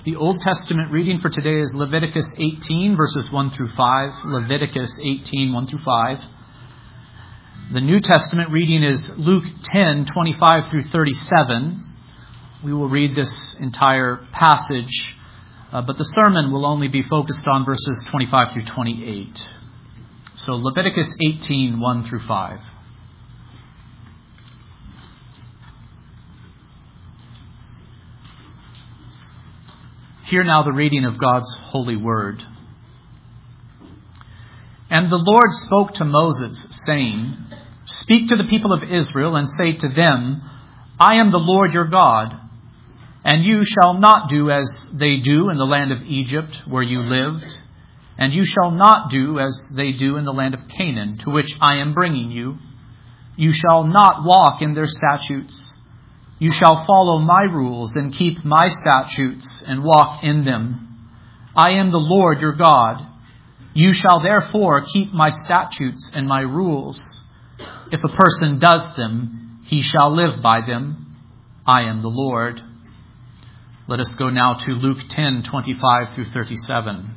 The Old Testament reading for today is Leviticus 18, verses 1 through 5. Leviticus 18, 1 through 5. The New Testament reading is Luke 10, 25 through 37. We will read this entire passage, but the sermon will only be focused on verses 25 through 28. So Leviticus 18, 1 through 5. Hear now the reading of God's holy word. And the Lord spoke to Moses, saying, Speak to the people of Israel and say to them, I am the Lord your God, and you shall not do as they do in the land of Egypt where you lived, and you shall not do as they do in the land of Canaan, to which I am bringing you. You shall not walk in their statutes. You shall follow my rules and keep my statutes and walk in them. I am the Lord your God. You shall therefore keep my statutes and my rules. If a person does them, he shall live by them. I am the Lord. Let us go now to Luke 10, 25 through 37.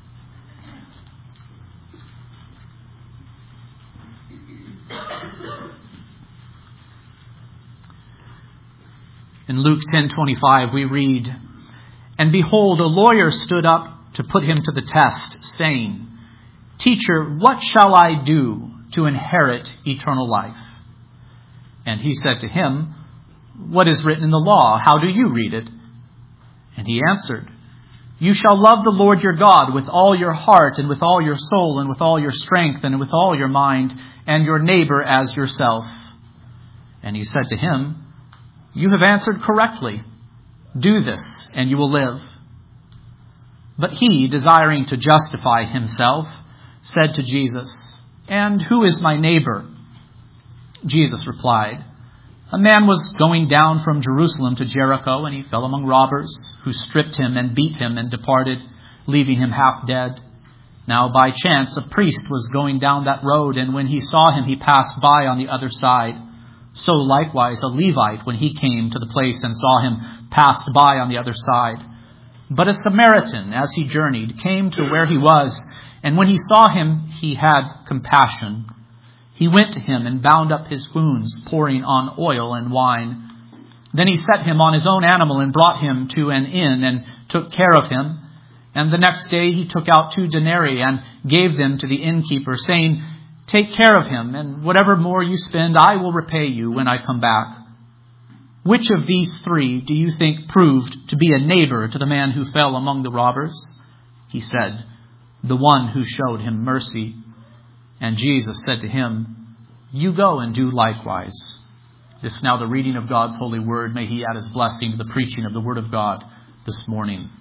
In Luke 10:25 we read, And behold, a lawyer stood up to put him to the test, saying, Teacher, what shall I do to inherit eternal life? And he said to him, What is written in the law? How do you read it? And he answered, You shall love the Lord your God with all your heart and with all your soul and with all your strength and with all your mind, and your neighbor as yourself. And he said to him, You have answered correctly. Do this, and you will live. But he, desiring to justify himself, said to Jesus, And who is my neighbor? Jesus replied, A man was going down from Jerusalem to Jericho, and he fell among robbers, who stripped him and beat him and departed, leaving him half dead. Now by chance a priest was going down that road, and when he saw him, he passed by on the other side. So likewise a Levite, when he came to the place and saw him, passed by on the other side. But a Samaritan, as he journeyed, came to where he was, and when he saw him, he had compassion. He went to him and bound up his wounds, pouring on oil and wine. Then he set him on his own animal and brought him to an inn and took care of him. And the next day he took out 2 denarii and gave them to the innkeeper, saying, Take care of him, and whatever more you spend, I will repay you when I come back. Which of these 3 do you think proved to be a neighbor to the man who fell among the robbers? He said, The one who showed him mercy. And Jesus said to him, You go and do likewise. This is now the reading of God's holy word. May he add his blessing to the preaching of the word of God this morning.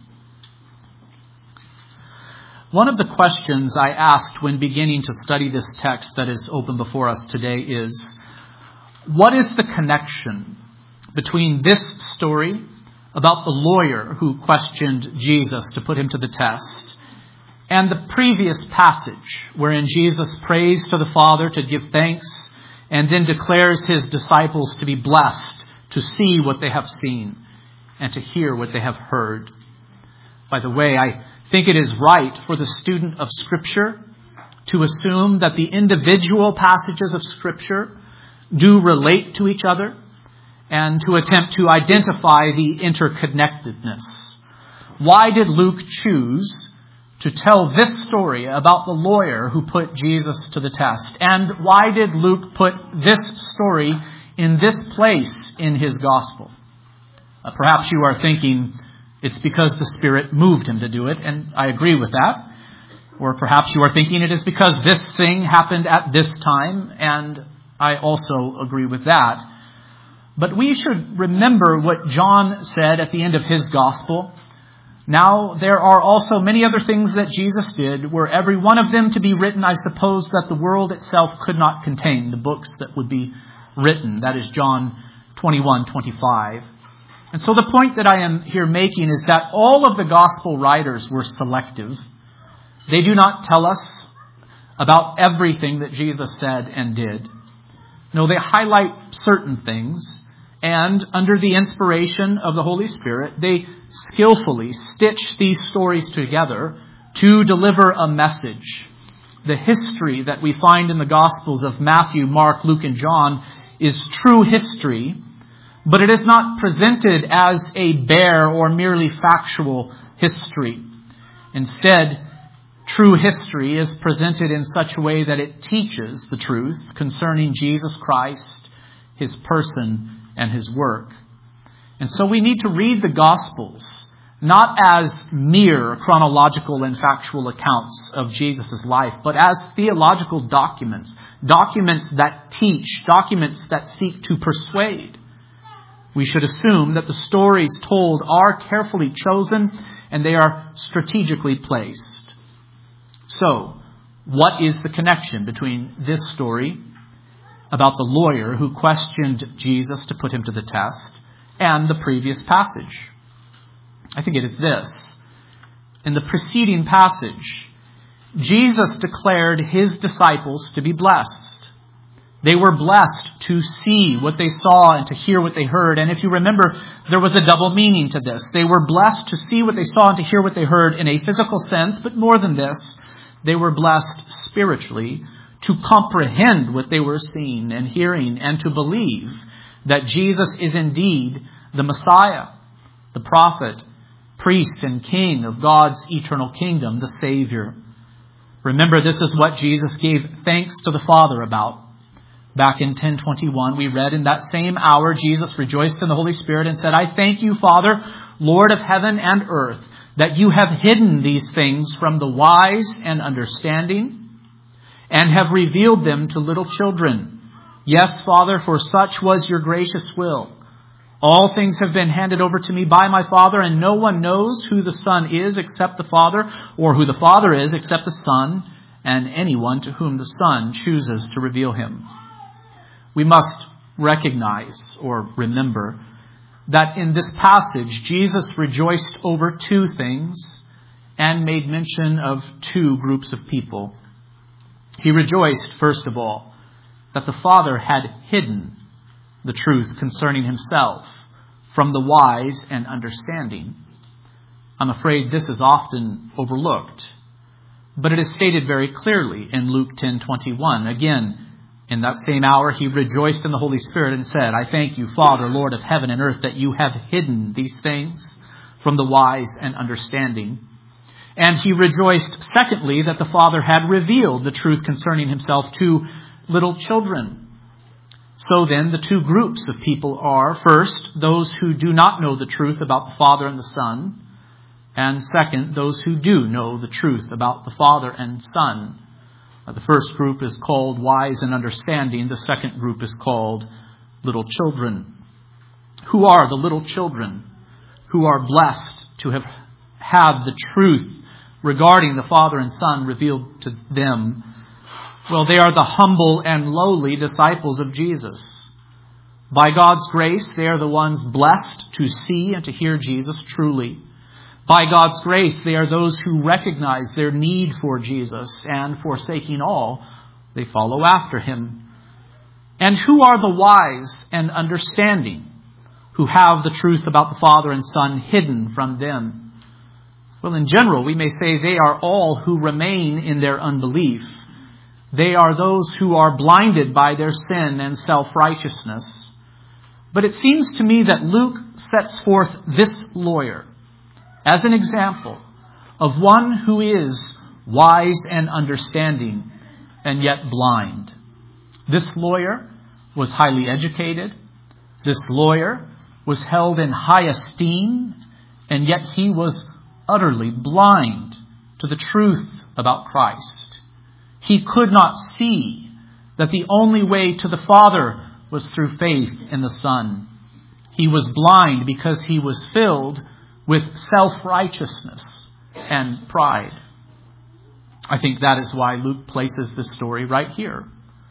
One of the questions I asked when beginning to study this text that is open before us today is, what is the connection between this story about the lawyer who questioned Jesus to put him to the test and the previous passage wherein Jesus prays to the Father to give thanks and then declares his disciples to be blessed to see what they have seen and to hear what they have heard? By the way, I think it is right for the student of Scripture to assume that the individual passages of Scripture do relate to each other and to attempt to identify the interconnectedness. Why did Luke choose to tell this story about the lawyer who put Jesus to the test? And why did Luke put this story in this place in his gospel? Perhaps you are thinking, it's because the Spirit moved him to do it, and I agree with that. Or perhaps you are thinking it is because this thing happened at this time, and I also agree with that. But we should remember what John said at the end of his gospel. Now, there are also many other things that Jesus did, were every one of them to be written, I suppose that the world itself could not contain the books that would be written. That is John 21:25. And so the point that I am here making is that all of the gospel writers were selective. They do not tell us about everything that Jesus said and did. No, they highlight certain things And under the inspiration of the Holy Spirit, they skillfully stitch these stories together to deliver a message. The history that we find in the Gospels of Matthew, Mark, Luke, and John is true history, but it is not presented as a bare or merely factual history. Instead, true history is presented in such a way that it teaches the truth concerning Jesus Christ, His person, and His work. And so we need to read the Gospels not as mere chronological and factual accounts of Jesus' life, but as theological documents, documents that teach, documents that seek to persuade. We should assume that the stories told are carefully chosen and they are strategically placed. So, what is the connection between this story about the lawyer who questioned Jesus to put him to the test and the previous passage? I think it is this. In the preceding passage, Jesus declared His disciples to be blessed. They were blessed to see what they saw and to hear what they heard. And if you remember, there was a double meaning to this. They were blessed to see what they saw and to hear what they heard in a physical sense, but more than this, they were blessed spiritually to comprehend what they were seeing and hearing and to believe that Jesus is indeed the Messiah, the prophet, priest and king of God's eternal kingdom, the Savior. Remember, this is what Jesus gave thanks to the Father about. Back in 10:21, we read, "In that same hour, Jesus rejoiced in the Holy Spirit and said, I thank you, Father, Lord of heaven and earth, that you have hidden these things from the wise and understanding and have revealed them to little children. Yes, Father, for such was your gracious will. All things have been handed over to me by my Father, and no one knows who the Son is except the Father, or who the Father is except the Son, and anyone to whom the Son chooses to reveal him." We must recognize or remember that in this passage, Jesus rejoiced over two things and made mention of two groups of people. He rejoiced, first of all, that the Father had hidden the truth concerning Himself from the wise and understanding. I'm afraid this is often overlooked, but it is stated very clearly in Luke 10:21. Again, in that same hour, He rejoiced in the Holy Spirit and said, I thank you, Father, Lord of heaven and earth, that you have hidden these things from the wise and understanding. And He rejoiced, secondly, that the Father had revealed the truth concerning Himself to little children. So then, the two groups of people are, first, those who do not know the truth about the Father and the Son, and second, those who do know the truth about the Father and Son. The first group is called wise and understanding. The second group is called little children. Who are the little children who are blessed to have had the truth regarding the Father and Son revealed to them? Well, they are the humble and lowly disciples of Jesus. By God's grace, they are the ones blessed to see and to hear Jesus truly. By God's grace, they are those who recognize their need for Jesus, and forsaking all, they follow after Him. And who are the wise and understanding who have the truth about the Father and Son hidden from them? Well, in general, we may say they are all who remain in their unbelief. They are those who are blinded by their sin and self-righteousness. But it seems to me that Luke sets forth this lawyer as an example of one who is wise and understanding and yet blind. This lawyer was highly educated. This lawyer was held in high esteem, and yet he was utterly blind to the truth about Christ. He could not see that the only way to the Father was through faith in the Son. He was blind because he was filled with self-righteousness and pride. I think that is why Luke places this story right here.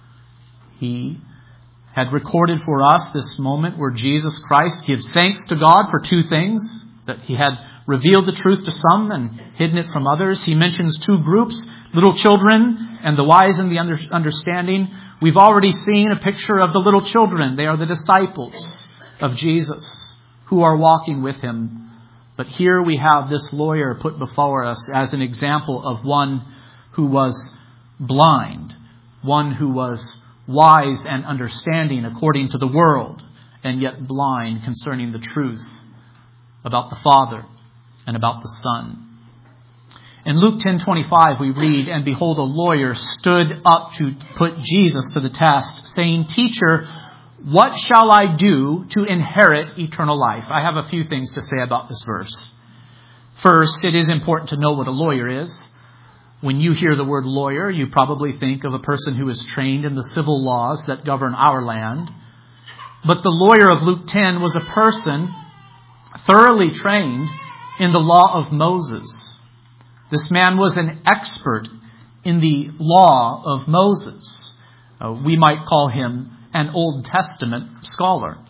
He had recorded for us this moment where Jesus Christ gives thanks to God for two things: that He had revealed the truth to some and hidden it from others. He mentions two groups, little children and the wise and the understanding. We've already seen a picture of the little children. They are the disciples. of Jesus who are walking with him. But here we have this lawyer put before us as an example of one who was blind, one who was wise and understanding according to the world, and yet blind concerning the truth about the Father and about the Son. In Luke 10:25 we read, "And behold, a lawyer stood up to put Jesus to the test, saying, 'Teacher, what shall I do to inherit eternal life?'" I have a few things to say about this verse. First, it is important to know what a lawyer is. When you hear the word lawyer, you probably think of a person who is trained in the civil laws that govern our land. But the lawyer of Luke 10 was a person thoroughly trained in the law of Moses. This man was an expert in the law of Moses. We might call him an Old Testament scholar.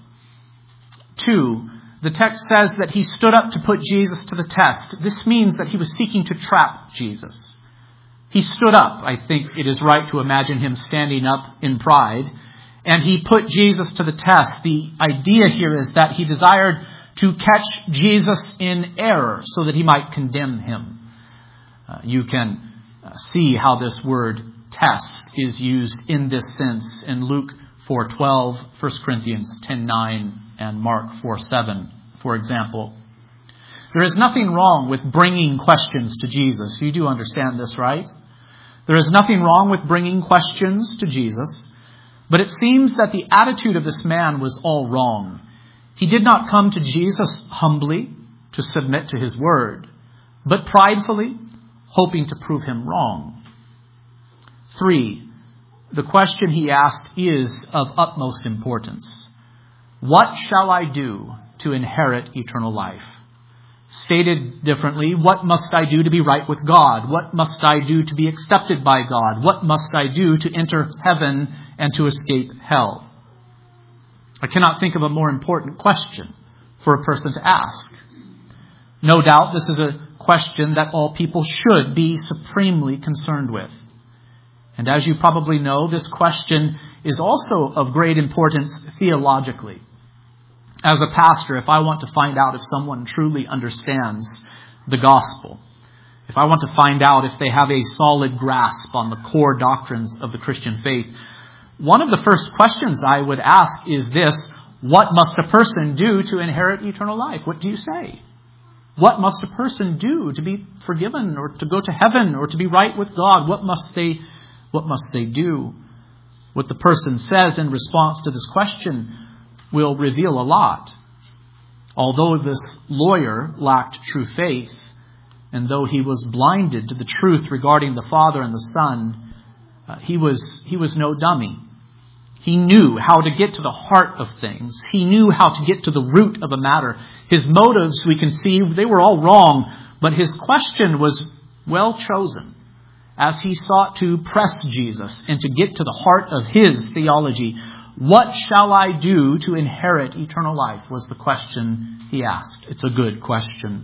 2, the text says that he stood up to put Jesus to the test. This means that he was seeking to trap Jesus. He stood up. I think it is right to imagine him standing up in pride. And he put Jesus to the test. The idea here is that he desired to catch Jesus in error so that he might condemn him. You can see how this word test is used in this sense in Luke 4:12, 1 Corinthians 10:9, and Mark 4:7, for example. There is nothing wrong with bringing questions to Jesus. You do understand this, right? There is nothing wrong with bringing questions to Jesus, but it seems that the attitude of this man was all wrong. He did not come to Jesus humbly to submit to his word, but pridefully, hoping to prove him wrong. 3, the question he asked is of utmost importance. What shall I do to inherit eternal life? Stated differently, what must I do to be right with God? What must I do to be accepted by God? What must I do to enter heaven and to escape hell? I cannot think of a more important question for a person to ask. No doubt this is a question that all people should be supremely concerned with. And as you probably know, this question is also of great importance theologically. As a pastor, if I want to find out if someone truly understands the gospel, if I want to find out if they have a solid grasp on the core doctrines of the Christian faith, one of the first questions I would ask is this: what must a person do to inherit eternal life? What do you say? What must a person do to be forgiven or to go to heaven or to be right with God? What must they do? What the person says in response to this question will reveal a lot. Although this lawyer lacked true faith, and though he was blinded to the truth regarding the Father and the Son, he was no dummy. He knew how to get to the heart of things. He knew how to get to the root of a matter. His motives, we can see, they were all wrong, but his question was well chosen as he sought to press Jesus and to get to the heart of his theology. What shall I do to inherit eternal life was the question he asked. It's a good question.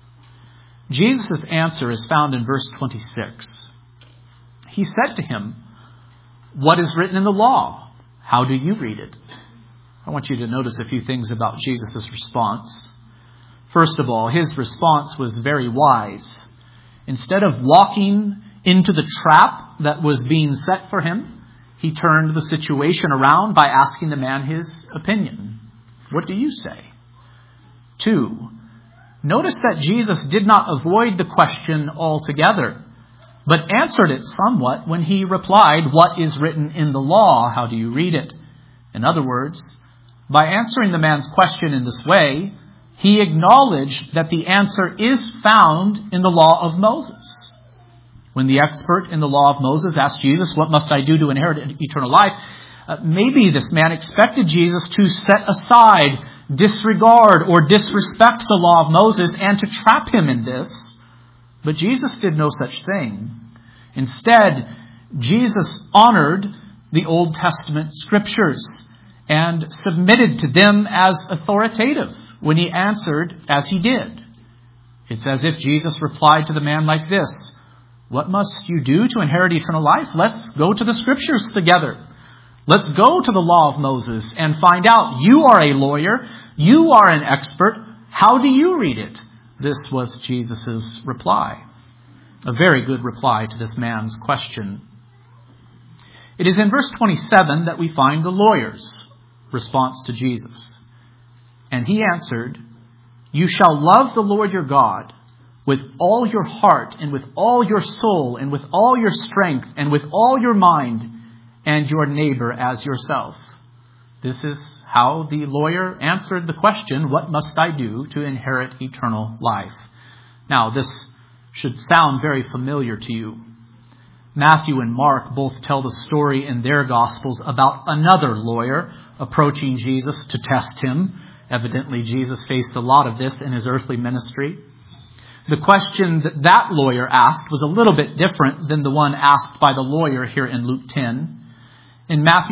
Jesus' answer is found in verse 26. He said to him, "What is written in the law? How do you read it?" I want you to notice a few things about Jesus' response. First of all, his response was very wise. Instead of walking into the trap that was being set for him, he turned the situation around by asking the man his opinion. What do you say? 2, notice that Jesus did not avoid the question altogether, but answered it somewhat when he replied, "What is written in the law? How do you read it?" In other words, by answering the man's question in this way, he acknowledged that the answer is found in the law of Moses. When the expert in the law of Moses asked Jesus, "What must I do to inherit eternal life?" Maybe this man expected Jesus to set aside, disregard, or disrespect the law of Moses and to trap him in this. But Jesus did no such thing. Instead, Jesus honored the Old Testament scriptures and submitted to them as authoritative when he answered as he did. It's as if Jesus replied to the man like this: "What must you do to inherit eternal life? Let's go to the scriptures together. Let's go to the law of Moses and find out. You are a lawyer. You are an expert. How do you read it? This was Jesus' reply. A very good reply to this man's question. It is in verse 27 that we find the lawyer's response to Jesus. And he answered, "You shall love the Lord your God with all your heart and with all your soul and with all your strength and with all your mind, and your neighbor as yourself." This is how the lawyer answered the question, what must I do to inherit eternal life? Now, this should sound very familiar to you. Matthew and Mark both tell the story in their Gospels about another lawyer approaching Jesus to test him. Evidently, Jesus faced a lot of this in his earthly ministry. The question that lawyer asked was a little bit different than the one asked by the lawyer here in Luke 10. In Matthew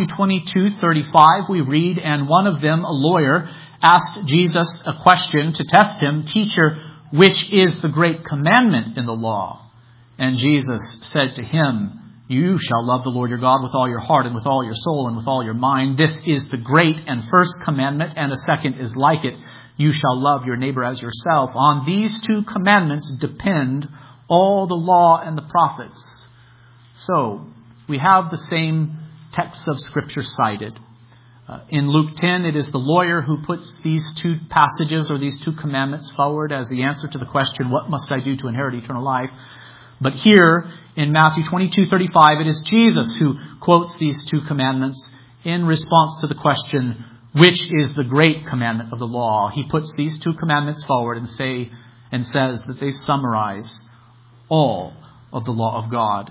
22:35, we read, "And one of them, a lawyer, asked Jesus a question to test him, 'Teacher, which is the great commandment in the law?' And Jesus said to him, 'You shall love the Lord your God with all your heart and with all your soul and with all your mind. This is the great and first commandment, and a second is like it. You shall love your neighbor as yourself. On these two commandments depend all the law and the prophets.'" So, we have the same texts of Scripture cited. In Luke 10, it is the lawyer who puts these two passages or these two commandments forward as the answer to the question, what must I do to inherit eternal life? But here in Matthew 22:35, it is Jesus who quotes these two commandments in response to the question, which is the great commandment of the law? He puts these two commandments forward and says that they summarize all of the law of God.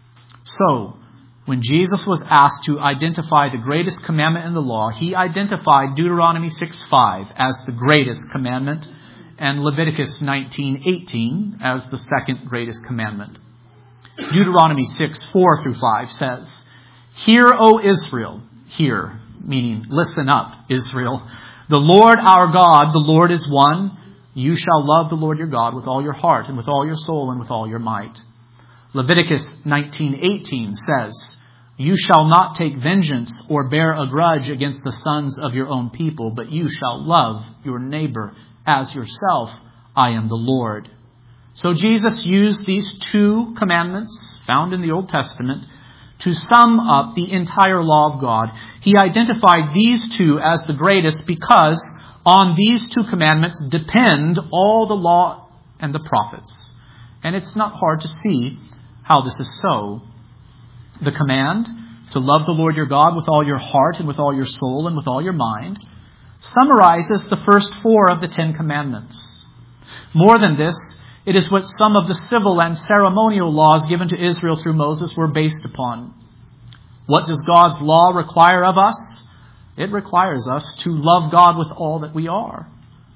So, when Jesus was asked to identify the greatest commandment in the law, he identified Deuteronomy 6:5 as the greatest commandment and Leviticus 19:18 as the second greatest commandment. Deuteronomy 6:4-5 says, "Hear, O Israel," hear, meaning listen up, Israel, "the Lord our God, the Lord is one. You shall love the Lord your God with all your heart and with all your soul and with all your might." Leviticus 19:18 says, "You shall not take vengeance or bear a grudge against the sons of your own people, but you shall love your neighbor as yourself. I am the Lord." So Jesus used these two commandments found in the Old Testament to sum up the entire law of God. He identified these two as the greatest because on these two commandments depend all the law and the prophets. And it's not hard to see how this is so. The command to love the Lord your God with all your heart and with all your soul and with all your mind summarizes the first four of the Ten Commandments. More than this, it is what some of the civil and ceremonial laws given to Israel through Moses were based upon. What does God's law require of us? It requires us to love God with all that we are.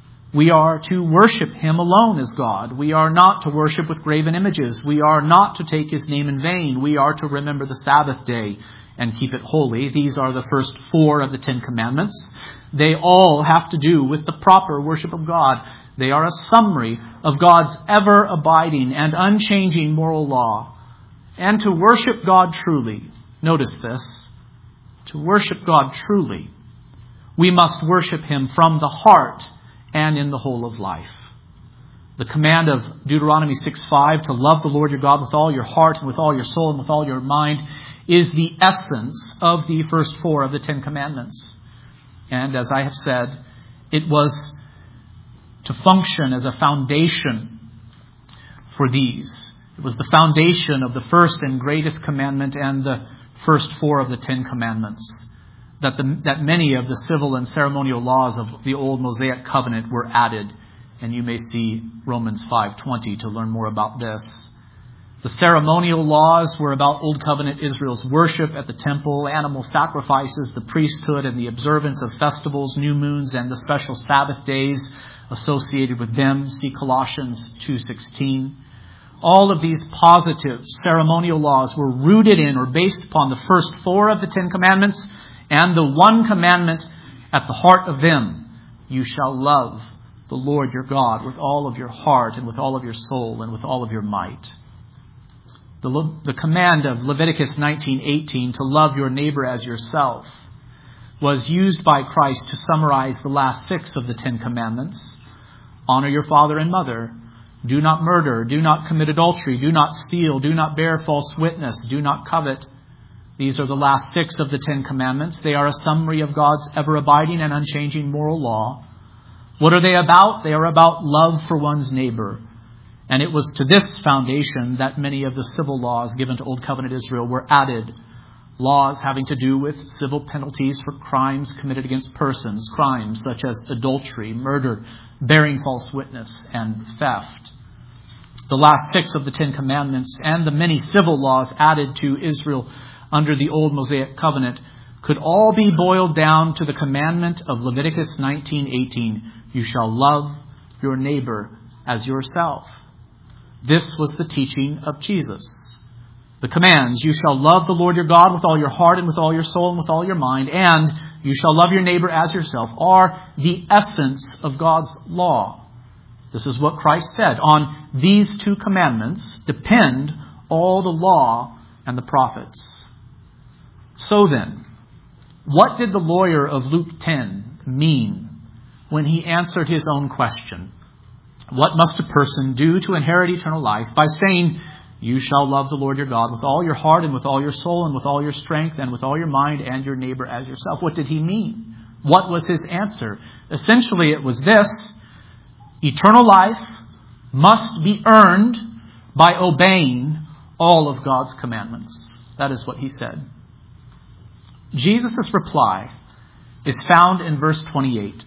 We are to worship Him alone as God. We are not to worship with graven images. We are not to take His name in vain. We are to remember the Sabbath day and keep it holy. These are the first four of the Ten Commandments. They all have to do with the proper worship of God. They are a summary of God's ever-abiding and unchanging moral law. And to worship God truly, notice this, to worship God truly, we must worship Him from the heart and in the whole of life. The command of Deuteronomy 6:5 to love the Lord your God with all your heart and with all your soul and with all your mind is the essence of the first four of the Ten Commandments. And as I have said, it was to function as a foundation for these. It was the foundation of the first and greatest commandment and the first four of the Ten Commandments. That many of the civil and ceremonial laws of the old Mosaic covenant were added. And you may see Romans 5:20 to learn more about this. The ceremonial laws were about Old Covenant Israel's worship at the temple, animal sacrifices, the priesthood, and the observance of festivals, new moons, and the special Sabbath days associated with them. See Colossians 2:16. All of these positive ceremonial laws were rooted in or based upon the first four of the Ten Commandments and the one commandment at the heart of them: you shall love the Lord your God with all of your heart and with all of your soul and with all of your might. The command of Leviticus 19:18 to love your neighbor as yourself was used by Christ to summarize the last 6 of the 10 commandments. Honor your father and mother. Do not murder. Do not commit adultery. Do not steal. Do not bear false witness. Do not covet. These are the last 6 of the 10 commandments. They are a summary of God's ever-abiding and unchanging moral law. What are they about? They are about love for one's neighbor. And it was to this foundation that many of the civil laws given to Old Covenant Israel were added. Laws having to do with civil penalties for crimes committed against persons, crimes such as adultery, murder, bearing false witness, and theft. The last 6 of the 10 commandments and the many civil laws added to Israel under the old Mosaic covenant could all be boiled down to the commandment of Leviticus 19:18. You shall love your neighbor as yourself. This was the teaching of Jesus. The commands, you shall love the Lord your God with all your heart and with all your soul and with all your mind, and you shall love your neighbor as yourself, are the essence of God's law. This is what Christ said. On these 2 commandments depend all the law and the prophets. So then, what did the lawyer of Luke 10 mean when he answered his own question? What must a person do to inherit eternal life by saying, you shall love the Lord your God with all your heart and with all your soul and with all your strength and with all your mind and your neighbor as yourself? What did he mean? What was his answer? Essentially, it was this: eternal life must be earned by obeying all of God's commandments. That is what he said. Jesus' reply is found in verse 28.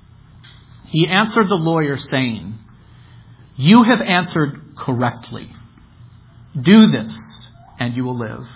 He answered the lawyer saying, you have answered correctly. Do this, and you will live.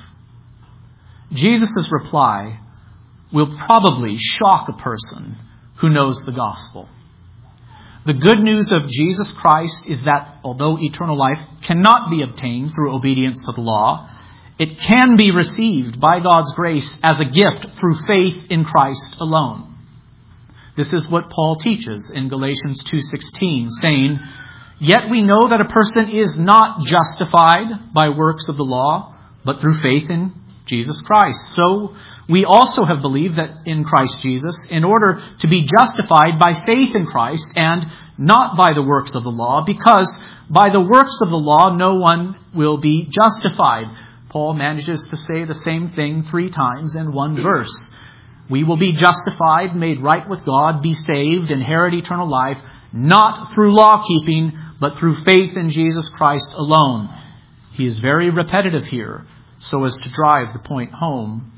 Jesus' reply will probably shock a person who knows the gospel. The good news of Jesus Christ is that although eternal life cannot be obtained through obedience to the law, it can be received by God's grace as a gift through faith in Christ alone. This is what Paul teaches in Galatians 2:16, saying, yet we know that a person is not justified by works of the law, but through faith in Jesus Christ. So we also have believed that in Christ Jesus, in order to be justified by faith in Christ and not by the works of the law, because by the works of the law no one will be justified. Paul manages to say the same thing 3 times in one verse. We will be justified, made right with God, be saved, inherit eternal life, not through law keeping, but through faith in Jesus Christ alone. He is very repetitive here, so as to drive the point home.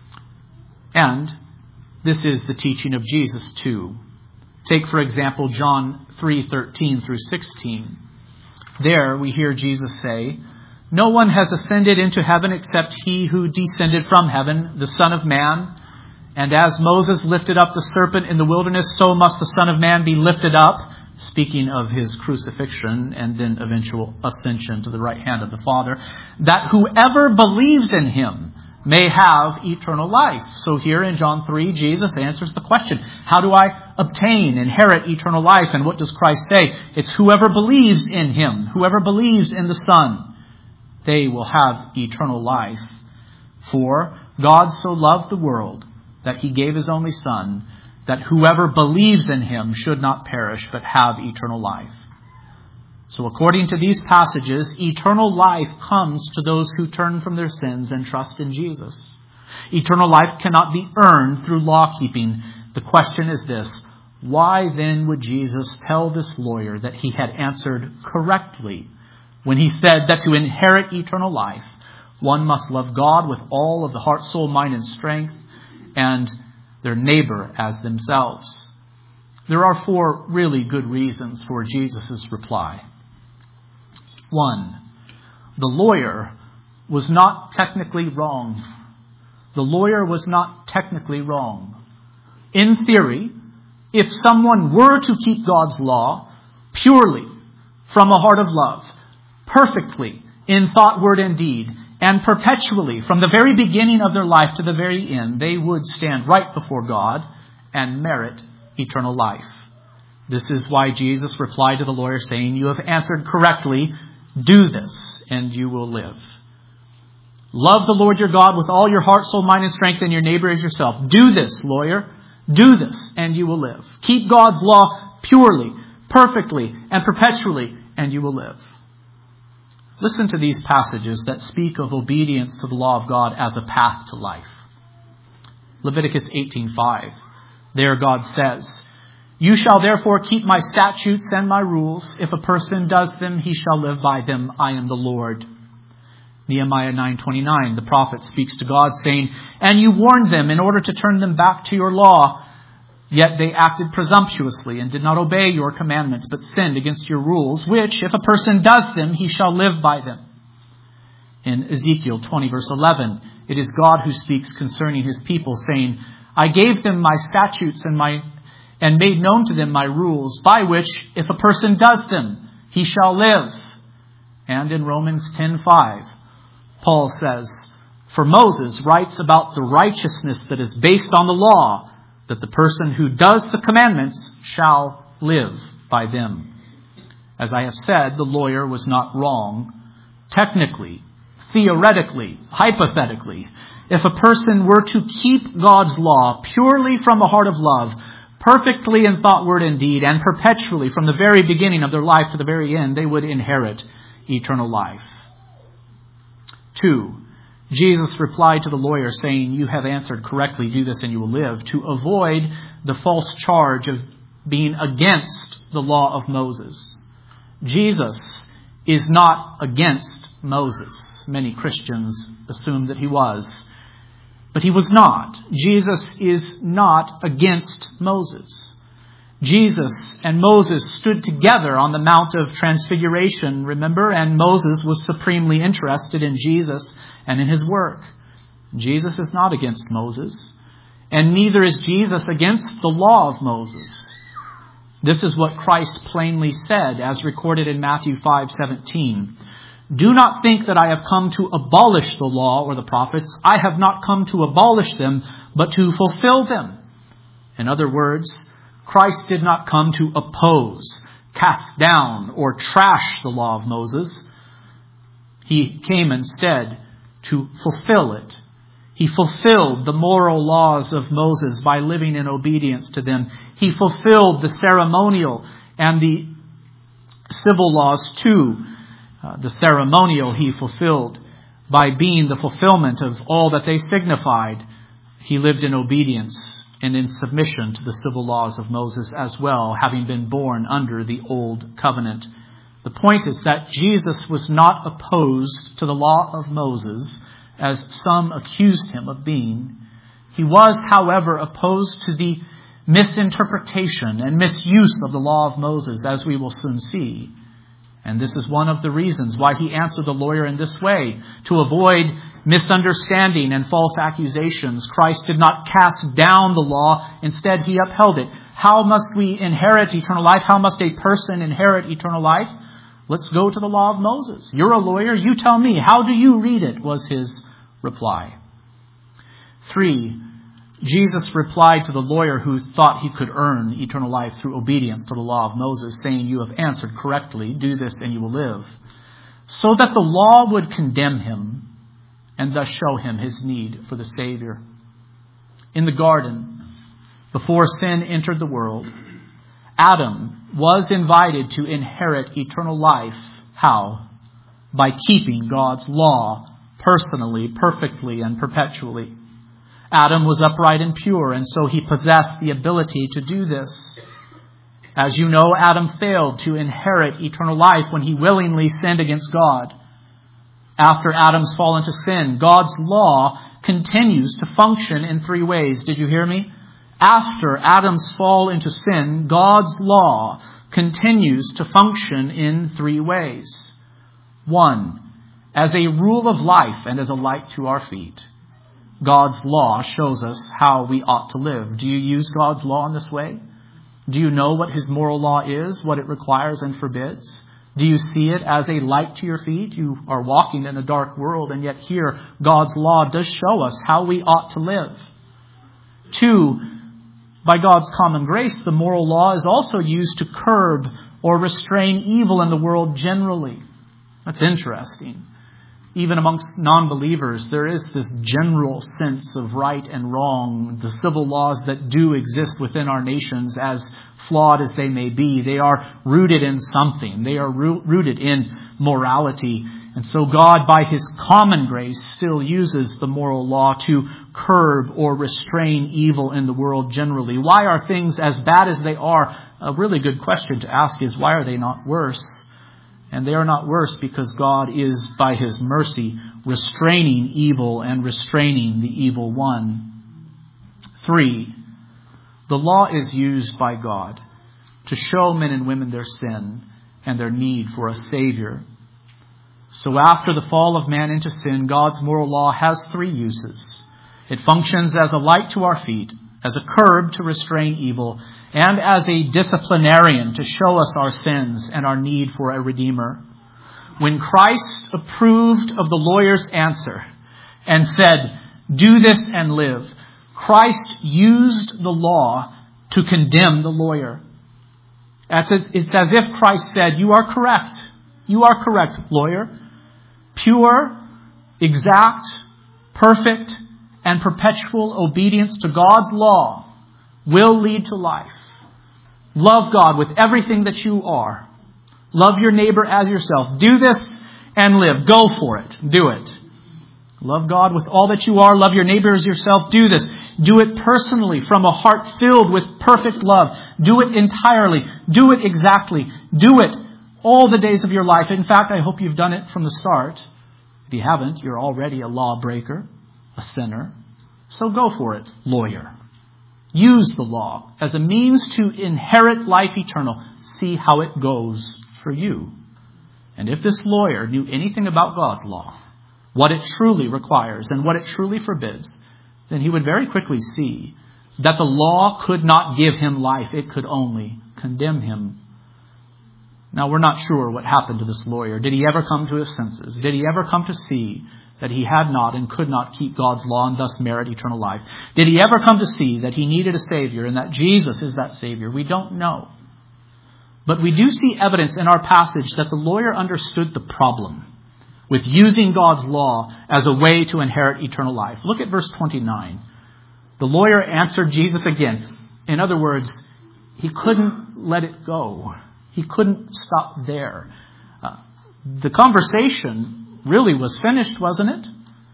And this is the teaching of Jesus too. Take, for example, John 3:13 through 16. There we hear Jesus say, no one has ascended into heaven except he who descended from heaven, the Son of Man. And as Moses lifted up the serpent in the wilderness, so must the Son of Man be lifted up, speaking of his crucifixion and then eventual ascension to the right hand of the Father, that whoever believes in him may have eternal life. So here in John 3, Jesus answers the question, how do I inherit eternal life? And what does Christ say? It's whoever believes in him, whoever believes in the Son, they will have eternal life. For God so loved the world that he gave his only Son, that whoever believes in him should not perish, but have eternal life. So according to these passages, eternal life comes to those who turn from their sins and trust in Jesus. Eternal life cannot be earned through law keeping. The question is this: why then would Jesus tell this lawyer that he had answered correctly when he said that to inherit eternal life, one must love God with all of the heart, soul, mind, and strength, and their neighbor as themselves? There are 4 really good reasons for Jesus' reply. 1, the lawyer was not technically wrong. The lawyer was not technically wrong. In theory, if someone were to keep God's law purely from a heart of love, perfectly in thought, word, and deed, and perpetually from the very beginning of their life to the very end, they would stand right before God and merit eternal life. This is why Jesus replied to the lawyer saying, you have answered correctly, do this and you will live. Love the Lord your God with all your heart, soul, mind, and strength, and your neighbor as yourself. Do this, lawyer. Do this, and you will live. Keep God's law purely, perfectly, and perpetually, and you will live. Listen to these passages that speak of obedience to the law of God as a path to life. Leviticus 18:5. There God says, "You shall therefore keep my statutes and my rules. If a person does them, he shall live by them. I am the Lord." Nehemiah 9:29, the prophet speaks to God saying, "And you warned them in order to turn them back to your law. Yet they acted presumptuously and did not obey your commandments, but sinned against your rules, which, if a person does them, he shall live by them." In Ezekiel 20, verse 11, it is God who speaks concerning his people, saying, "I gave them my statutes and made known to them my rules, by which, if a person does them, he shall live." And in Romans 10:5, Paul says, "For Moses writes about the righteousness that is based on the law, that the person who does the commandments shall live by them." As I have said, the lawyer was not wrong. Technically, theoretically, hypothetically, if a person were to keep God's law purely from a heart of love, perfectly in thought, word, and deed, and perpetually from the very beginning of their life to the very end, they would inherit eternal life. 2. Jesus replied to the lawyer saying, "You have answered correctly, do this and you will live," to avoid the false charge of being against the law of Moses. Jesus is not against Moses. Many Christians assume that he was, but he was not. Jesus is not against Moses. Jesus and Moses stood together on the Mount of Transfiguration, remember? And Moses was supremely interested in Jesus and in his work. Jesus is not against Moses, and neither is Jesus against the law of Moses. This is what Christ plainly said, as recorded in Matthew 5:17. "Do not think that I have come to abolish the law or the prophets. I have not come to abolish them, but to fulfill them." In other words, Christ did not come to oppose, cast down, or trash the law of Moses. He came instead to fulfill it. He fulfilled the moral laws of Moses by living in obedience to them. He fulfilled the ceremonial and the civil laws too. The ceremonial he fulfilled by being the fulfillment of all that they signified. He lived in obedience and in submission to the civil laws of Moses as well, having been born under the old covenant. The point is that Jesus was not opposed to the law of Moses, as some accused him of being. He was, however, opposed to the misinterpretation and misuse of the law of Moses, as we will soon see. And this is one of the reasons why he answered the lawyer in this way, to avoid misunderstanding and false accusations. Christ did not cast down the law. Instead, he upheld it. How must we inherit eternal life? How must a person inherit eternal life? Let's go to the law of Moses. You're a lawyer. You tell me. How do you read it? Was his reply. 3. Jesus replied to the lawyer who thought he could earn eternal life through obedience to the law of Moses, saying, "You have answered correctly. Do this and you will live." So that the law would condemn him and thus show him his need for the Savior. In the garden, before sin entered the world, Adam was invited to inherit eternal life. How? By keeping God's law personally, perfectly, and perpetually. Adam was upright and pure, and so he possessed the ability to do this. As you know, Adam failed to inherit eternal life when he willingly sinned against God. After Adam's fall into sin, God's law continues to function in 3 ways. Did you hear me? After Adam's fall into sin, God's law continues to function in 3 ways. 1, as a rule of life and as a light to our feet. God's law shows us how we ought to live. Do you use God's law in this way? Do you know what his moral law is, what it requires and forbids? Do you see it as a light to your feet? You are walking in a dark world, and yet here God's law does show us how we ought to live. 2, by God's common grace, the moral law is also used to curb or restrain evil in the world generally. That's interesting. even amongst non-believers, there is this general sense of right and wrong. The civil laws that do exist within our nations, as flawed as they may be, they are rooted in something. They are rooted in morality. And so God, by His common grace, still uses the moral law to curb or restrain evil in the world generally. Why are things as bad as they are? A really good question to ask is, why are they not worse? And they are not worse because God is, by His mercy, restraining evil and restraining the evil one. 3, the law is used by God to show men and women their sin and their need for a Savior. So after the fall of man into sin, God's moral law has 3 uses. It functions as a light to our feet, as a curb to restrain evil, and as a disciplinarian to show us our sins and our need for a Redeemer. When Christ approved of the lawyer's answer and said, "Do this and live," Christ used the law to condemn the lawyer. It's as if Christ said, "You are correct. You are correct, lawyer. Pure, exact, perfect, and perpetual obedience to God's law will lead to life. Love God with everything that you are. Love your neighbor as yourself. Do this and live. Go for it. Do it. Love God with all that you are. Love your neighbor as yourself. Do this. Do it personally from a heart filled with perfect love. Do it entirely. Do it exactly. Do it all the days of your life. In fact, I hope you've done it from the start. If you haven't, you're already a lawbreaker, a sinner. So go for it, lawyer. Use the law as a means to inherit life eternal. See how it goes for you. And if this lawyer knew anything about God's law, what it truly requires and what it truly forbids, then he would very quickly see that the law could not give him life. It could only condemn him. Now, we're not sure what happened to this lawyer. Did he ever come to his senses? Did he ever come to see that he had not and could not keep God's law and thus merit eternal life? Did he ever come to see that he needed a Savior and that Jesus is that Savior? We don't know. But we do see evidence in our passage that the lawyer understood the problem with using God's law as a way to inherit eternal life. Look at verse 29. The lawyer answered Jesus again. In other words, he couldn't let it go. He couldn't stop there. The conversation really was finished, wasn't it?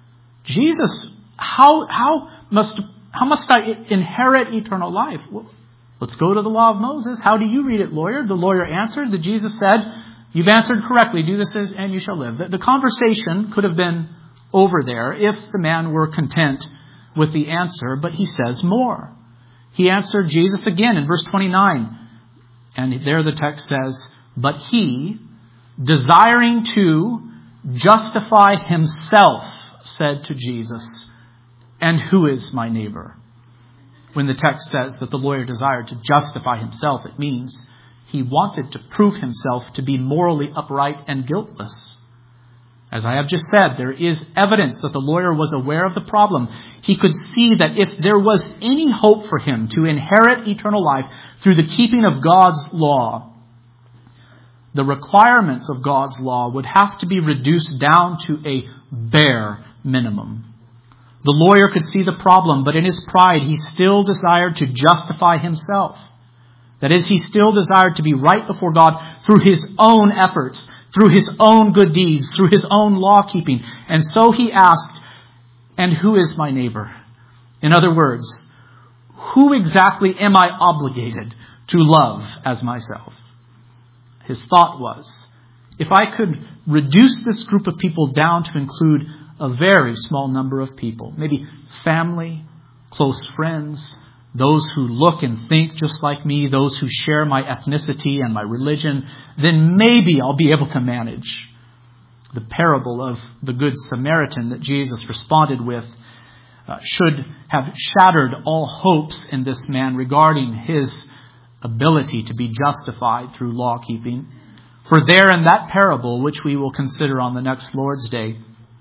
Jesus, how must I inherit eternal life? Well, let's go to the law of Moses. How do you read it, lawyer? The lawyer answered. Jesus said, "You've answered correctly. Do this and you shall live." The conversation could have been over there if the man were content with the answer, but he says more. He answered Jesus again in verse 29. And there the text says, "But he, desiring to justify himself, said to Jesus, 'And who is my neighbor?'" When the text says that the lawyer desired to justify himself, it means he wanted to prove himself to be morally upright and guiltless. As I have just said, there is evidence that the lawyer was aware of the problem. He could see that if there was any hope for him to inherit eternal life through the keeping of God's law, the requirements of God's law would have to be reduced down to a bare minimum. The lawyer could see the problem, but in his pride, he still desired to justify himself. That is, he still desired to be right before God through his own efforts, through his own good deeds, through his own law keeping. And so he asked, "And who is my neighbor?" In other words, who exactly am I obligated to love as myself? His thought was, if I could reduce this group of people down to include a very small number of people, maybe family, close friends, those who look and think just like me, those who share my ethnicity and my religion, then maybe I'll be able to manage. The parable of the Good Samaritan that Jesus responded with should have shattered all hopes in this man regarding his ability to be justified through law keeping. For there in that parable, which we will consider on the next Lord's Day,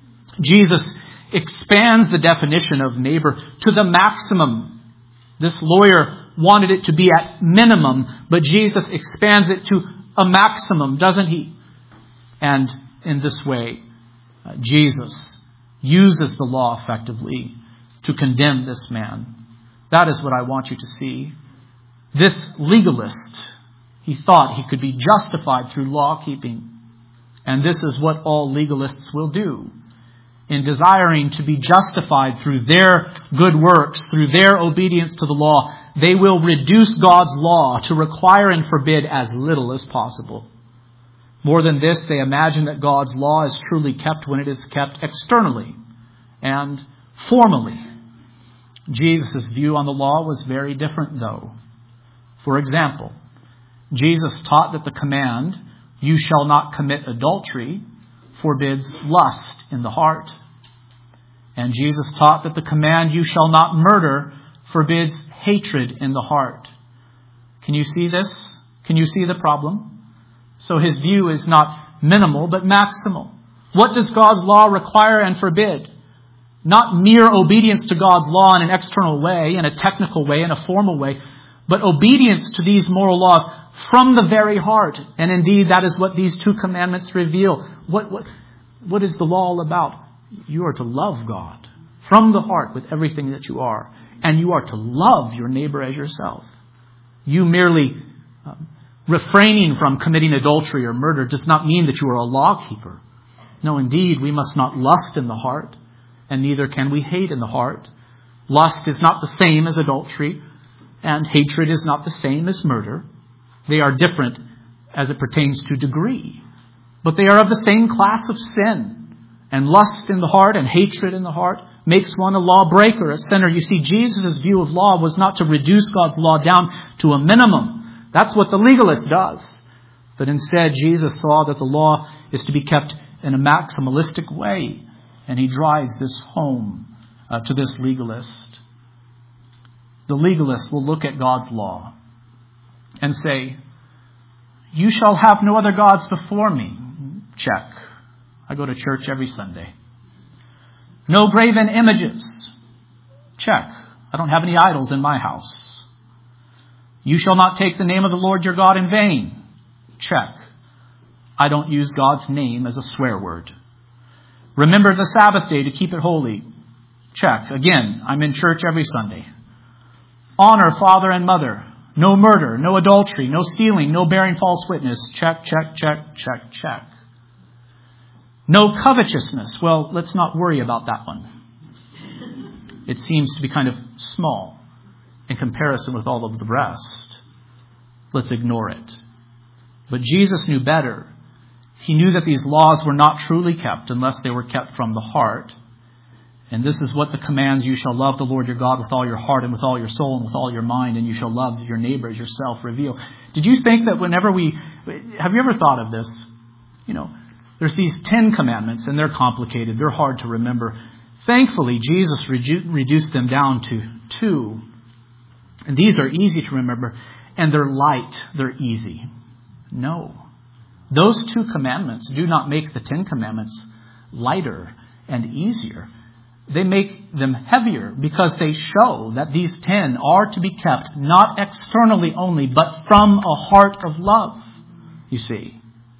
Jesus expands the definition of neighbor to the maximum. This lawyer wanted it to be at minimum, but Jesus expands it to a maximum, doesn't he? And in this way, Jesus uses the law effectively to condemn this man. That is what I want you to see. This legalist, he thought he could be justified through law keeping. And this is what all legalists will do. In desiring to be justified through their good works, through their obedience to the law, they will reduce God's law to require and forbid as little as possible. More than this, they imagine that God's law is truly kept when it is kept externally and formally. Jesus' view on the law was very different, though. For example, Jesus taught that the command, "You shall not commit adultery," forbids lust in the heart. And Jesus taught that the command, "You shall not murder," forbids hatred in the heart. Can you see this? Can you see the problem? So his view is not minimal, but maximal. What does God's law require and forbid? Not mere obedience to God's law in an external way, in a technical way, in a formal way, but obedience to these moral laws from the very heart. And indeed, that is what these two commandments reveal. What is the law all about? You are to love God from the heart with everything that you are. And you are to love your neighbor as yourself. You merely refraining from committing adultery or murder does not mean that you are a lawkeeper. No, indeed, we must not lust in the heart, and neither can we hate in the heart. Lust is not the same as adultery, and hatred is not the same as murder. They are different as it pertains to degree, but they are of the same class of sin. And lust in the heart and hatred in the heart makes one a lawbreaker, a sinner. You see, Jesus' view of law was not to reduce God's law down to a minimum. That's what the legalist does. But instead, Jesus saw that the law is to be kept in a maximalistic way. And he drives this home to this legalist. The legalist will look at God's law and say, "You shall have no other gods before me." Check. I go to church every Sunday. No graven images. Check. I don't have any idols in my house. You shall not take the name of the Lord your God in vain. Check. I don't use God's name as a swear word. Remember the Sabbath day to keep it holy. Check. Again, I'm in church every Sunday. Honor father and mother. No murder, no adultery, no stealing, no bearing false witness. Check, check, check, check, check. No covetousness. Well, let's not worry about that one. It seems to be kind of small in comparison with all of the rest. Let's ignore it. But Jesus knew better. He knew that these laws were not truly kept unless they were kept from the heart. And this is what the commands, "You shall love the Lord your God with all your heart and with all your soul and with all your mind, and you shall love your neighbor as yourself," reveal. Did you think that have you ever thought of this? There's these 10 commandments, and they're complicated. They're hard to remember. Thankfully, Jesus reduced them down to 2. And these are easy to remember, and they're light. They're easy. No. Those 2 commandments do not make the 10 commandments lighter and easier. They make them heavier because they show that these 10 are to be kept not externally only, but from a heart of love, you see.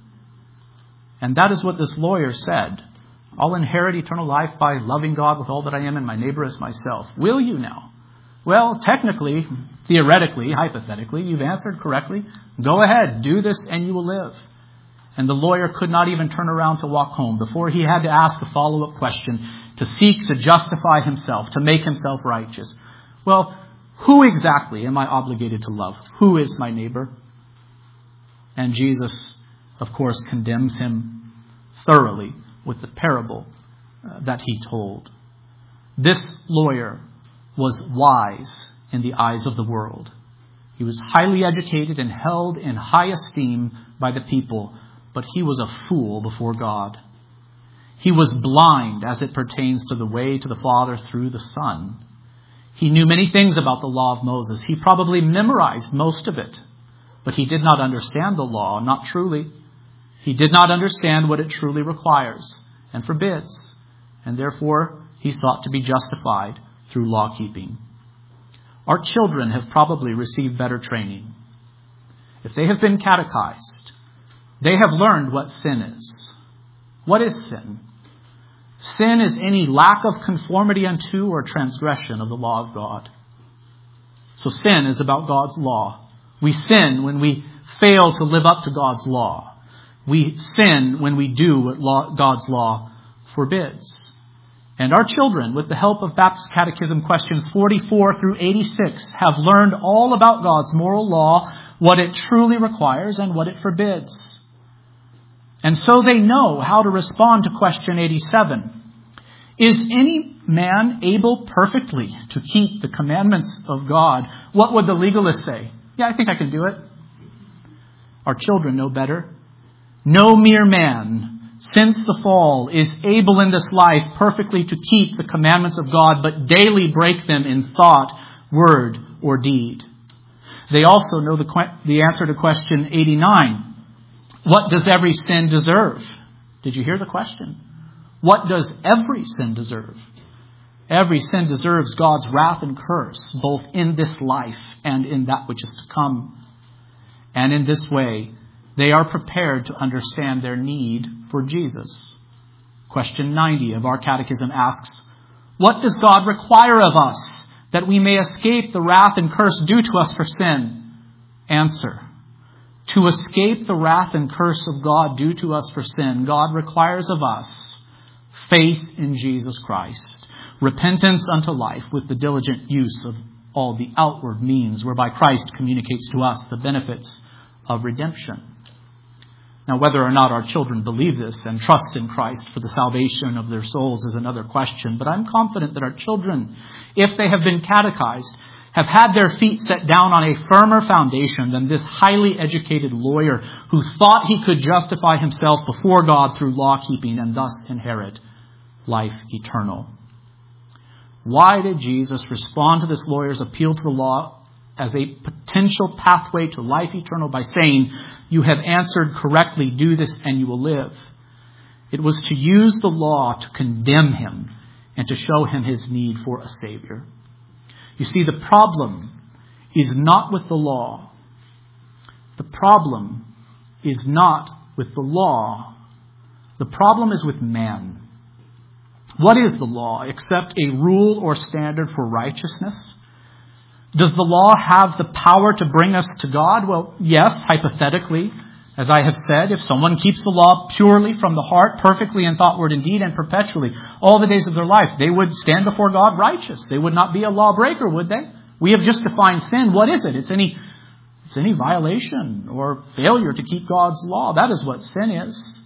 And that is what this lawyer said. I'll inherit eternal life by loving God with all that I am and my neighbor as myself. Will you now? Well, technically, theoretically, hypothetically, you've answered correctly. Go ahead, do this and you will live. And the lawyer could not even turn around to walk home before he had to ask a follow-up question to seek to justify himself, to make himself righteous. Well, who exactly am I obligated to love? Who is my neighbor? And Jesus, of course, condemns him thoroughly with the parable that he told. This lawyer was wise in the eyes of the world. He was highly educated and held in high esteem by the people, but he was a fool before God. He was blind as it pertains to the way to the Father through the Son. He knew many things about the law of Moses. He probably memorized most of it, but he did not understand the law, not truly. He did not understand what it truly requires and forbids, and therefore he sought to be justified through law keeping. Our children have probably received better training. If they have been catechized, they have learned what sin is. What is sin? Sin is any lack of conformity unto or transgression of the law of God. So sin is about God's law. We sin when we fail to live up to God's law. We sin when we do what God's law forbids. And our children, with the help of Baptist Catechism questions 44 through 86, have learned all about God's moral law, what it truly requires and what it forbids. And so they know how to respond to question 87. Is any man able perfectly to keep the commandments of God? What would the legalist say? Yeah, I think I can do it. Our children know better. No mere man, since the fall, is able in this life perfectly to keep the commandments of God, but daily break them in thought, word, or deed. They also know the answer to question 89. What does every sin deserve? Did you hear the question? What does every sin deserve? Every sin deserves God's wrath and curse, both in this life and in that which is to come. And in this way, they are prepared to understand their need for Jesus. Question 90 of our catechism asks, what does God require of us that we may escape the wrath and curse due to us for sin? Answer. To escape the wrath and curse of God due to us for sin, God requires of us faith in Jesus Christ, repentance unto life with the diligent use of all the outward means whereby Christ communicates to us the benefits of redemption. Now, whether or not our children believe this and trust in Christ for the salvation of their souls is another question, but I'm confident that our children, if they have been catechized, have had their feet set down on a firmer foundation than this highly educated lawyer who thought he could justify himself before God through law-keeping and thus inherit life eternal. Why did Jesus respond to this lawyer's appeal to the law as a potential pathway to life eternal by saying, you have answered correctly, do this and you will live? It was to use the law to condemn him and to show him his need for a Savior. You see, the problem is not with the law. The problem is not with the law. The problem is with man. What is the law except a rule or standard for righteousness? Does the law have the power to bring us to God? Well, yes, hypothetically. As I have said, if someone keeps the law purely from the heart, perfectly in thought, word, and deed, and perpetually, all the days of their life, they would stand before God righteous. They would not be a lawbreaker, would they? We have just defined sin. What is it? It's any violation or failure to keep God's law. That is what sin is.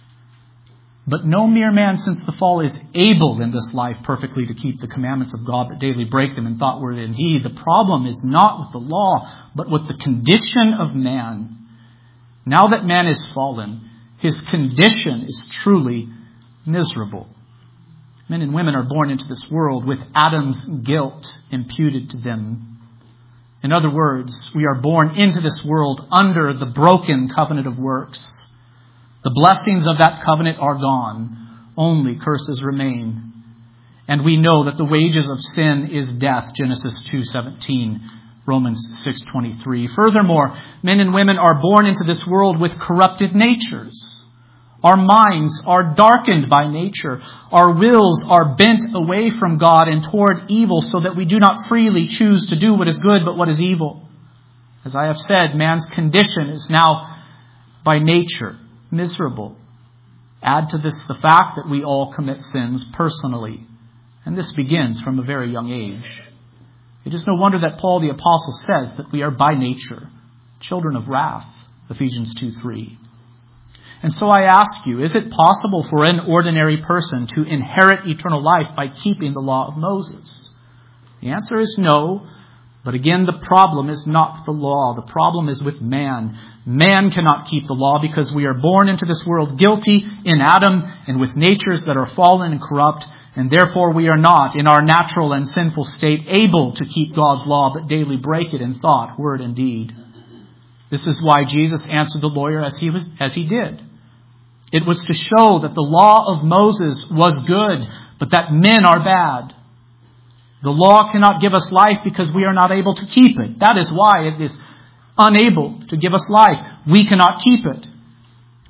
But no mere man since the fall is able in this life perfectly to keep the commandments of God, but daily break them in thought, word, and deed. The problem is not with the law, but with the condition of man. Now that man is fallen, his condition is truly miserable. Men and women are born into this world with Adam's guilt imputed to them. In other words, we are born into this world under the broken covenant of works. The blessings of that covenant are gone. Only curses remain. And we know that the wages of sin is death, Genesis 2:17. Romans 6:23. Furthermore, men and women are born into this world with corrupted natures. Our minds are darkened by nature. Our wills are bent away from God and toward evil so that we do not freely choose to do what is good but what is evil. As I have said, man's condition is now by nature miserable. Add to this the fact that we all commit sins personally. And this begins from a very young age. It is no wonder that Paul the Apostle says that we are by nature children of wrath, Ephesians 2:3. And so I ask you, is it possible for an ordinary person to inherit eternal life by keeping the law of Moses? The answer is no. But again, the problem is not with the law. The problem is with man. Man cannot keep the law because we are born into this world guilty in Adam and with natures that are fallen and corrupt. And therefore we are not, in our natural and sinful state, able to keep God's law, but daily break it in thought, word, and deed. This is why Jesus answered the lawyer as he did. It was to show that the law of Moses was good, but that men are bad. The law cannot give us life because we are not able to keep it. That is why it is unable to give us life. We cannot keep it.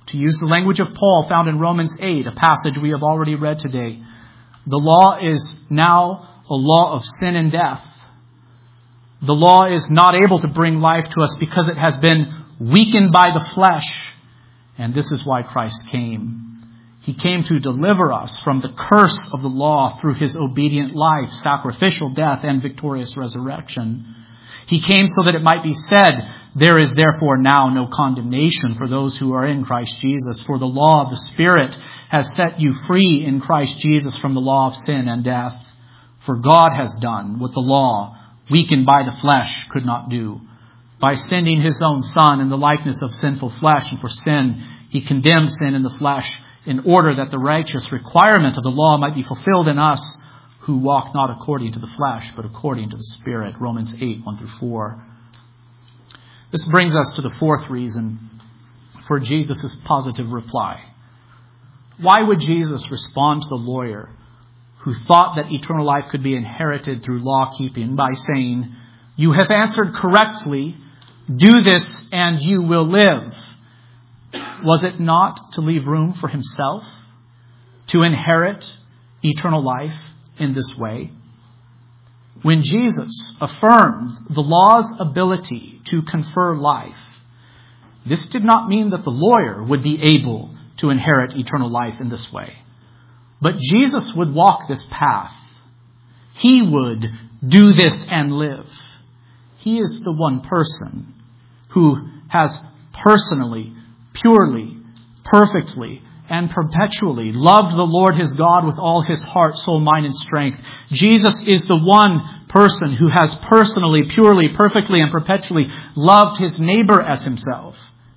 To use the language of Paul found in Romans 8, a passage we have already read today, the law is now a law of sin and death. The law is not able to bring life to us because it has been weakened by the flesh. And this is why Christ came. He came to deliver us from the curse of the law through his obedient life, sacrificial death, and victorious resurrection. He came so that it might be said, there is therefore now no condemnation for those who are in Christ Jesus. For the law of the Spirit has set you free in Christ Jesus from the law of sin and death. For God has done what the law, weakened by the flesh, could not do. By sending his own Son in the likeness of sinful flesh, and for sin, he condemned sin in the flesh, in order that the righteous requirement of the law might be fulfilled in us, who walk not according to the flesh, but according to the Spirit. Romans 8, 1-4. This brings us to the fourth reason for Jesus' positive reply. Why would Jesus respond to the lawyer who thought that eternal life could be inherited through law keeping by saying, you have answered correctly, do this and you will live? Was it not to leave room for himself to inherit eternal life in this way? When Jesus affirmed the law's ability to confer life, this did not mean that the lawyer would be able to inherit eternal life in this way. But Jesus would walk this path. He would do this and live. He is the one person who has personally, purely, perfectly, and perpetually loved the Lord his God with all his heart, soul, mind, and strength. Jesus is the one person who has personally, purely, perfectly, and perpetually loved his neighbor as himself.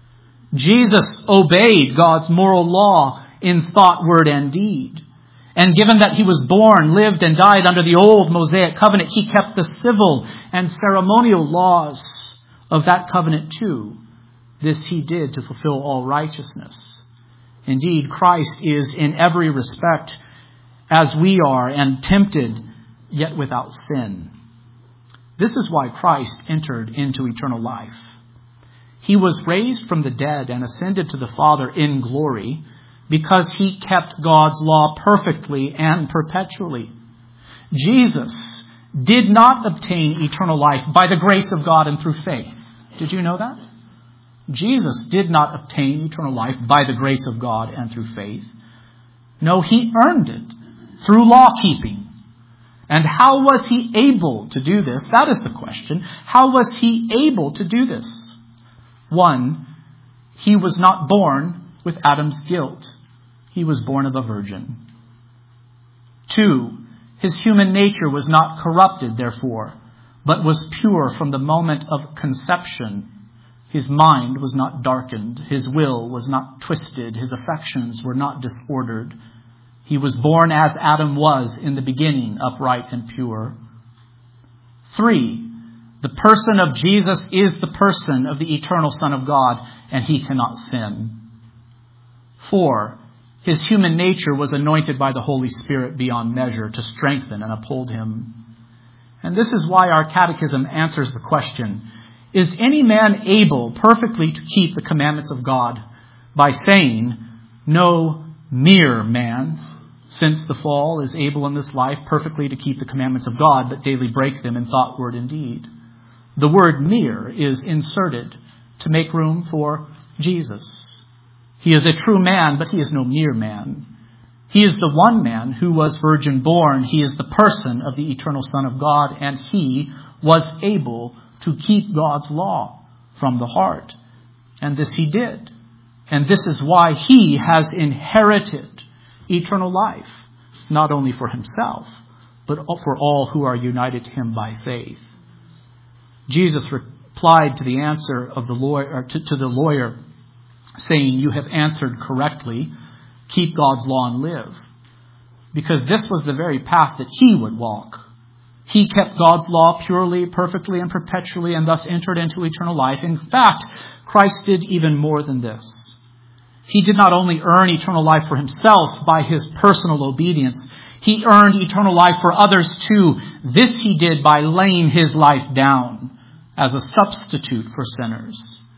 Jesus obeyed God's moral law in thought, word, and deed. And given that he was born, lived, and died under the old Mosaic covenant, he kept the civil and ceremonial laws of that covenant too. This he did to fulfill all righteousness. Indeed, Christ is in every respect as we are, and tempted, yet without sin. This is why Christ entered into eternal life. He was raised from the dead and ascended to the Father in glory because he kept God's law perfectly and perpetually. Jesus did not obtain eternal life by the grace of God and through faith. Did you know that? Jesus did not obtain eternal life by the grace of God and through faith. No, he earned it through law keeping. And how was he able to do this? That is the question. How was he able to do this? 1, he was not born with Adam's guilt. He was born of a virgin. 2, his human nature was not corrupted, therefore, but was pure from the moment of conception. His mind was not darkened. His will was not twisted. His affections were not disordered. He was born as Adam was in the beginning, upright and pure. 3, the person of Jesus is the person of the eternal Son of God, and he cannot sin. 4, his human nature was anointed by the Holy Spirit beyond measure to strengthen and uphold him. And this is why our catechism answers the question, is any man able perfectly to keep the commandments of God? By saying, no mere man, since the fall, is able in this life perfectly to keep the commandments of God, but daily break them in thought, word, and deed. The word mere is inserted to make room for Jesus. He is a true man, but he is no mere man. He is the one man who was virgin born. He is the person of the eternal Son of God, and he was able to keep God's law from the heart. And this he did. And this is why he has inherited eternal life, not only for himself, but for all who are united to him by faith. Jesus replied to the answer of the lawyer, to the lawyer, saying, you have answered correctly, keep God's law and live. Because this was the very path that he would walk. He kept God's law purely, perfectly, and perpetually, and thus entered into eternal life. In fact, Christ did even more than this. He did not only earn eternal life for himself by his personal obedience, he earned eternal life for others too. This he did by laying his life down as a substitute for sinners.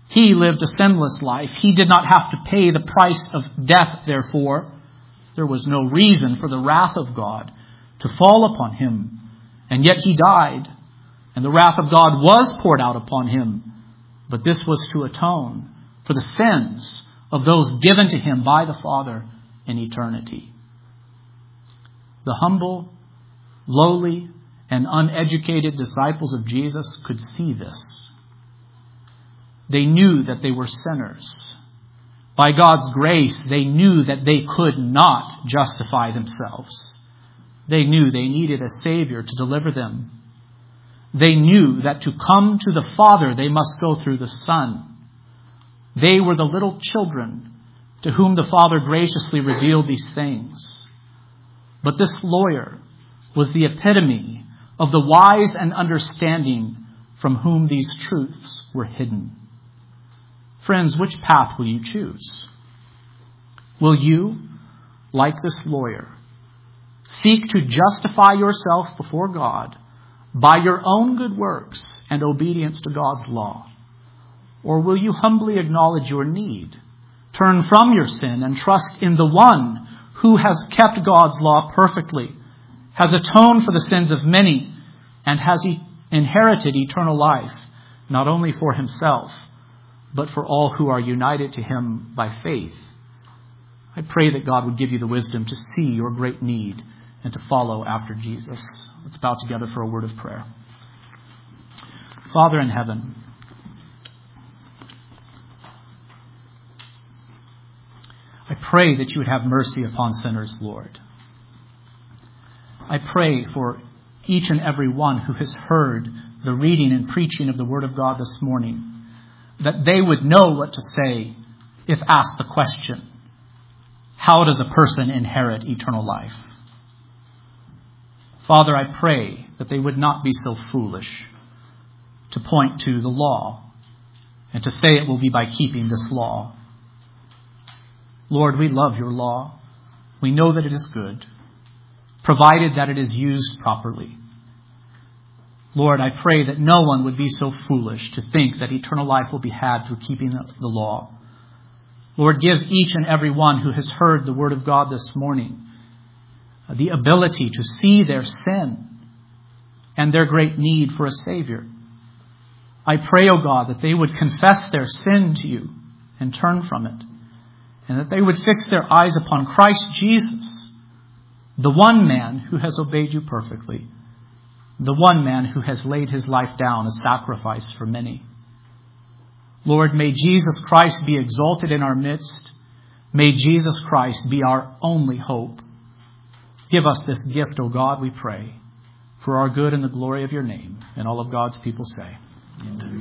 He lived a sinless life. He did not have to pay the price of death, therefore. There was no reason for the wrath of God to fall upon him. And yet he died, and the wrath of God was poured out upon him. But this was to atone for the sins of those given to him by the Father in eternity. The humble, lowly, and uneducated disciples of Jesus could see this. They knew that they were sinners. By God's grace, they knew that they could not justify themselves. They knew they needed a Savior to deliver them. They knew that to come to the Father, they must go through the Son. They were the little children to whom the Father graciously revealed these things. But this lawyer was the epitome of the wise and understanding from whom these truths were hidden. Friends, which path will you choose? Will you, like this lawyer, seek to justify yourself before God by your own good works and obedience to God's law? Or will you humbly acknowledge your need, turn from your sin, and trust in the one who has kept God's law perfectly, has atoned for the sins of many, and has inherited eternal life, not only for himself, but for all who are united to him by faith? I pray that God would give you the wisdom to see your great need and to follow after Jesus. Let's bow together for a word of prayer. Father in heaven, I pray that you would have mercy upon sinners, Lord. I pray for each and every one who has heard the reading and preaching of the Word of God this morning, that they would know what to say if asked the question, how does a person inherit eternal life? Father, I pray that they would not be so foolish to point to the law and to say it will be by keeping this law. Lord, we love your law. We know that it is good, provided that it is used properly. Lord, I pray that no one would be so foolish to think that eternal life will be had through keeping the law. Lord, give each and every one who has heard the word of God this morning the ability to see their sin and their great need for a Savior. I pray, O God, that they would confess their sin to you and turn from it, and that they would fix their eyes upon Christ Jesus, the one man who has obeyed you perfectly, the one man who has laid his life down as sacrifice for many. Lord, may Jesus Christ be exalted in our midst. May Jesus Christ be our only hope. Give us this gift, O God, we pray, for our good and the glory of your name. And all of God's people say, Amen.